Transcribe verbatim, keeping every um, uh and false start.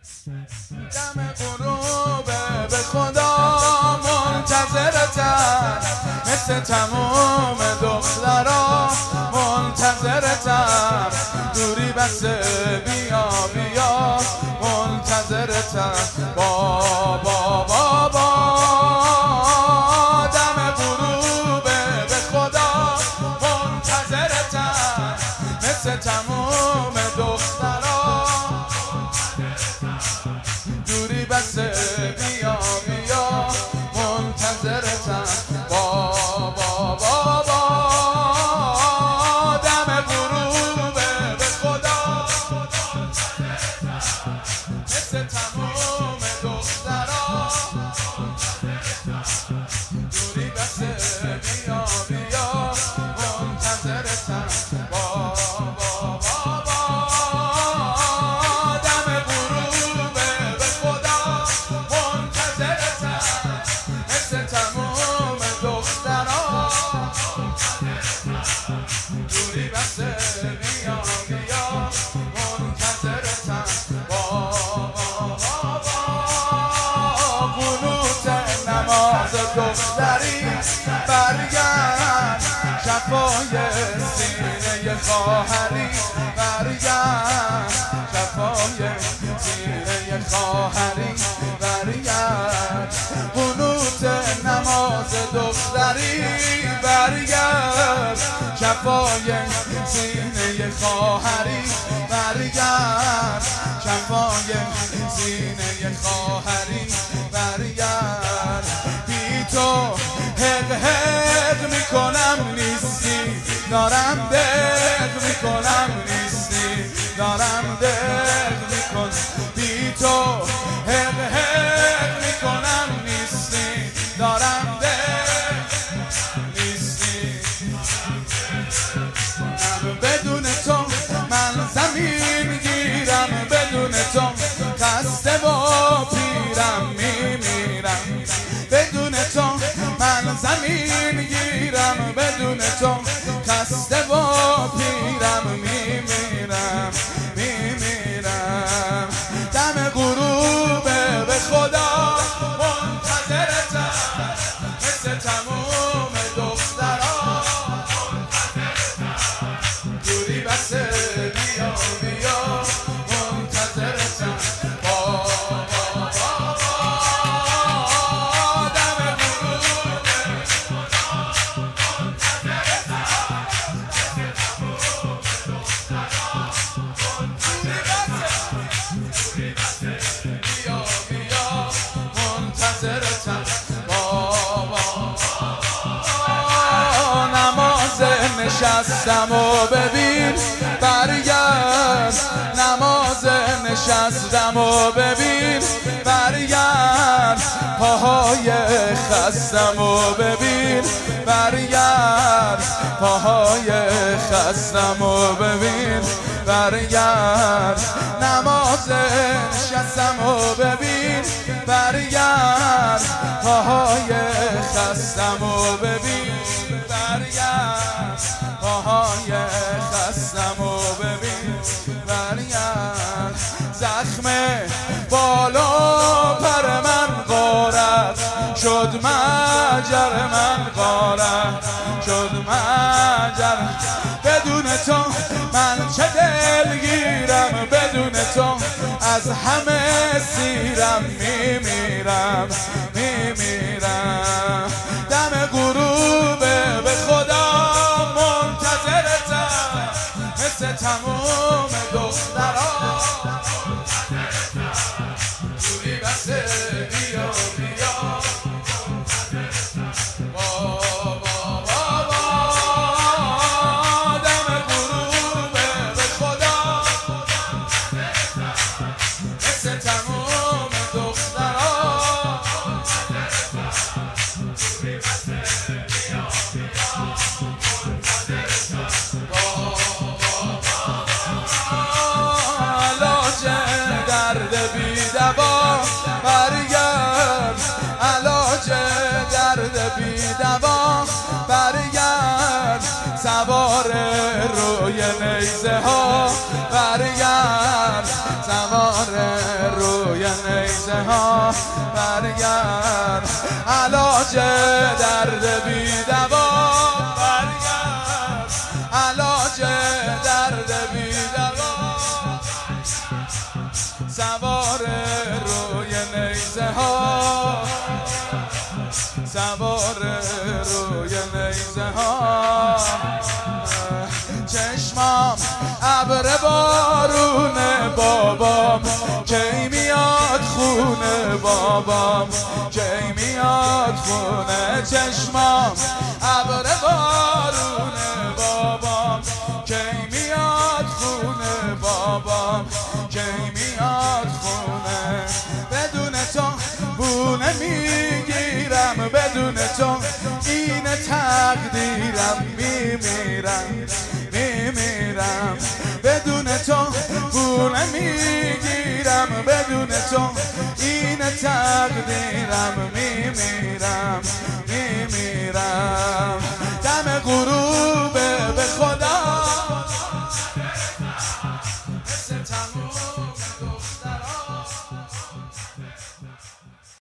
دم غروبه به خدا منتظرتم، مثل تموم دخترا منتظرتم. دوری بسه بیا بیا منتظرتم. بابا بابا دم غروبه به خدا منتظرتم، مثل تموم دخترا. دوری بسه بیا بیا منتظرتم. بابا بابا دم غروبه به خدا مثل تموم دخترا. دوری بسه بیا بیا منتظرتم. بابا بابا دم غروبه به خدا منتظرتم، مثل تموم دخترا. دوری بسه بیا بیا منتظرتم. بابا بابا قنوت نماز دختری برگرد، شفای سینه خواهری برگرد، شفای سینه خواهری برگرد. قنوت نماز دختری برگرد، شفای سینه خواهری برگرد، شفای سینه خواهری برگرد. بی تو حق حق میکنم نیستی، دارم دق میکنم نیستی، دارم دق میکنم. بی تو حق حق میکنم نیستی، دارم دق نیستی. بدون تو من زمین گیرم، بدون تو خسته و پیرم میمیرم. بدون تو من زمین گیرم، بدون تو خسته و پیرم میمیرم میمیرم. دم غروبه به خدا منتظرتم، مثل تموم دخترا. دوری بسه بیا بیا منتظرتم. بابا بابا دم غروبه دوری بسه بیا بیا منتظرتم. بابا نماز نشستم و ببین برگرد، نماز نشستم و ببین برگرد. پاهای خستم و ببین برگرد، پاهای خستم و ببین برگرد. نماز نشستم و ببین برگرد، پاهای خستم و ببین برگرد، پاهای خستم و ببین برگرد. زخم بالا پر من غارت شد، مجر من غارت شد مجر. بدون تو من چه دلگیرم، بدون تو از همه سیرم میمیرم میمیرم. دم غروبه به خدا منتظرتم، مثل تموم دخترا. دوری بسه بیا بیا بابا بابا دم غروبه به خدا مثل تموم دخترا. دوری بسه بیا بیا علاج درد بی دوا برگرد، علاج درد بی دوا برگرد. سوار روی نیزه ها برگرد، سوار روی روی نیزه ها برگرد، علاج درد بی دوا برگرد، علاج درد بی دوا. سوار روی نیزه ها، سوار روی نیزه ها، چشمام ابر بارون بابام، کی میاد خونه بابام، کی میاد خونه. چشمام ابر بارون بابام، کی میاد خونه بابام، کی میاد خونه. بدون تو بونه میگیرم، بدون تو این تقدیرم، میمیرم میمیرم. بدون تو بونه میگیرم، بدون تو این تقدیرم، میمیرم.